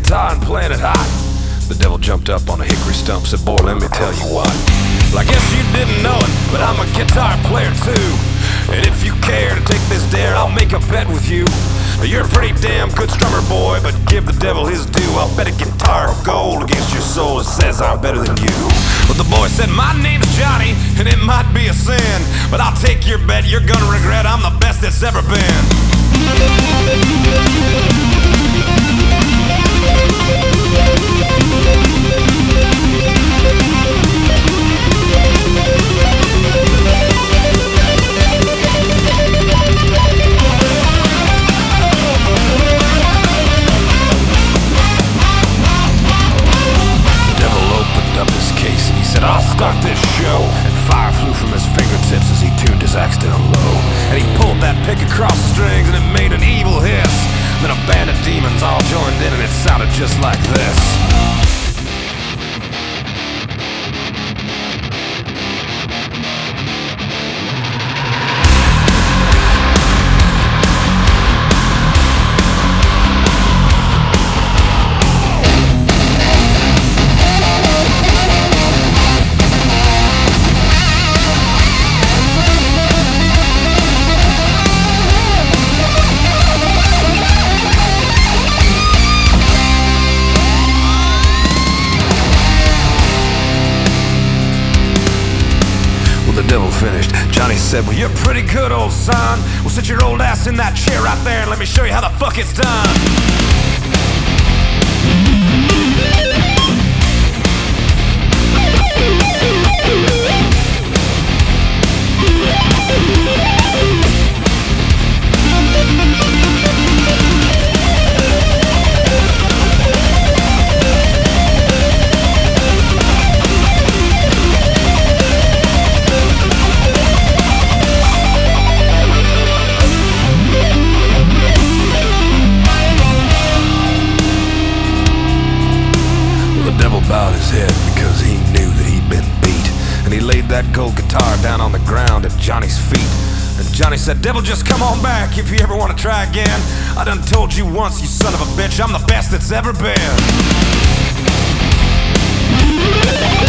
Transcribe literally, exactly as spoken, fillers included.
guitar and playing it hot. The devil jumped up on a hickory stump, said, boy, let me tell you what. Well, I guess you didn't know it, but I'm a guitar player too. And if you care to take this dare, I'll make a bet with you. You're a pretty damn good strummer, boy, but give the devil his due. I'll bet a guitar of gold against your soul that says I'm better than you. But the boy said, my name's Johnny, and it might be a sin, but I'll take your bet, you're gonna regret I'm the best that's ever been. I'll start this show. And fire flew from his fingertips as he tuned his axe down low. And he pulled that pick across the strings and it made an evil hiss. Then a band of demons all joined in and it sounded just like this. The devil finished. Johnny said, well, you're pretty good, old son. Well, sit your old ass in that chair right there and let me show you how the fuck it's done. Bowed his head because he knew that he'd been beat. And he laid that gold guitar down on the ground at Johnny's feet. And Johnny said, devil, just come on back if you ever want to try again. I done told you once, you son of a bitch, I'm the best that's ever been.